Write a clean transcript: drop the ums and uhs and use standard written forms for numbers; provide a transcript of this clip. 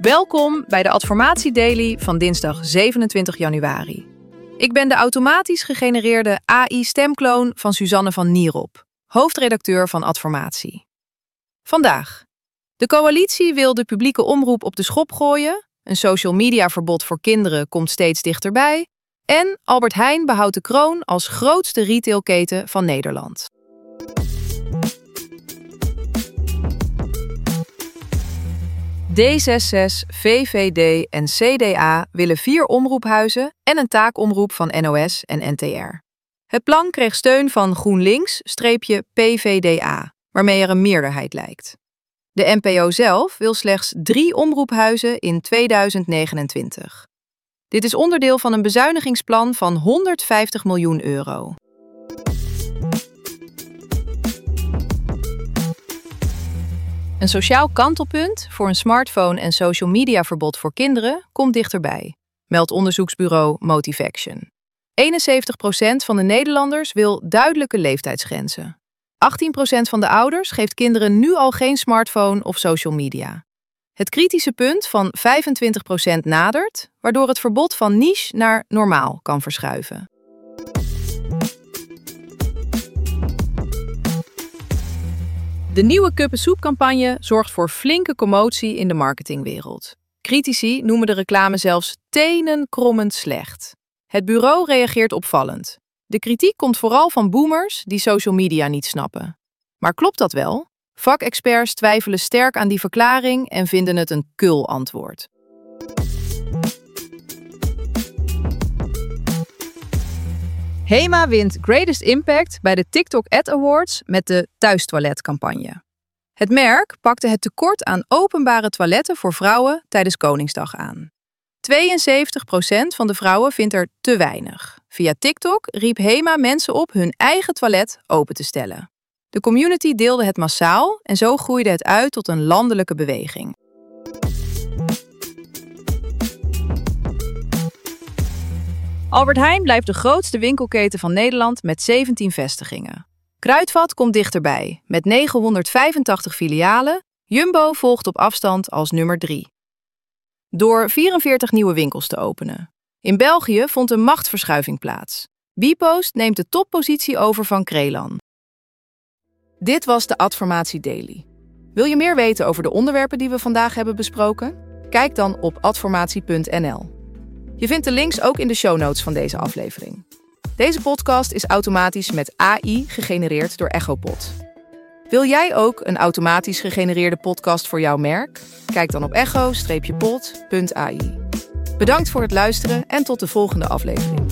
Welkom bij de Adformatie Daily van dinsdag 27 januari. Ik ben de automatisch gegenereerde AI-stemkloon van Suzanne van Nierop, hoofdredacteur van Adformatie. Vandaag. De coalitie wil de publieke omroep op de schop gooien, een social media verbod voor kinderen komt steeds dichterbij en Albert Heijn behoudt de kroon als grootste retailketen van Nederland. D66, VVD en CDA willen 4 omroephuizen en een taakomroep van NOS en NTR. Het plan kreeg steun van GroenLinks-PVDA, waarmee er een meerderheid lijkt. De NPO zelf wil slechts 3 omroephuizen in 2029. Dit is onderdeel van een bezuinigingsplan van €150 miljoen. Een sociaal kantelpunt voor een smartphone- en social media verbod voor kinderen komt dichterbij, meldt onderzoeksbureau Motivaction. 71% van de Nederlanders wil duidelijke leeftijdsgrenzen. 18% van de ouders geeft kinderen nu al geen smartphone of social media. Het kritische punt van 25% nadert, waardoor het verbod van niche naar normaal kan verschuiven. De nieuwe Kuppen-soep-campagne zorgt voor flinke commotie in de marketingwereld. Critici noemen de reclame zelfs tenenkrommend slecht. Het bureau reageert opvallend. De kritiek komt vooral van boomers die social media niet snappen. Maar klopt dat wel? Vakexperts twijfelen sterk aan die verklaring en vinden het een kul antwoord. HEMA wint Greatest Impact bij de TikTok Ad Awards met de thuistoiletcampagne. Het merk pakte het tekort aan openbare toiletten voor vrouwen tijdens Koningsdag aan. 72% van de vrouwen vindt er te weinig. Via TikTok riep HEMA mensen op hun eigen toilet open te stellen. De community deelde het massaal en zo groeide het uit tot een landelijke beweging. Albert Heijn blijft de grootste winkelketen van Nederland met 17 vestigingen. Kruidvat komt dichterbij, met 985 filialen. Jumbo volgt op afstand als nummer 3. Door 44 nieuwe winkels te openen. In België vond een machtsverschuiving plaats. Bpost neemt de toppositie over van Krelan. Dit was de Adformatie Daily. Wil je meer weten over de onderwerpen die we vandaag hebben besproken? Kijk dan op adformatie.nl. Je vindt de links ook in de show notes van deze aflevering. Deze podcast is automatisch met AI gegenereerd door Echopod. Wil jij ook een automatisch gegenereerde podcast voor jouw merk? Kijk dan op echo-pod.ai. Bedankt voor het luisteren en tot de volgende aflevering.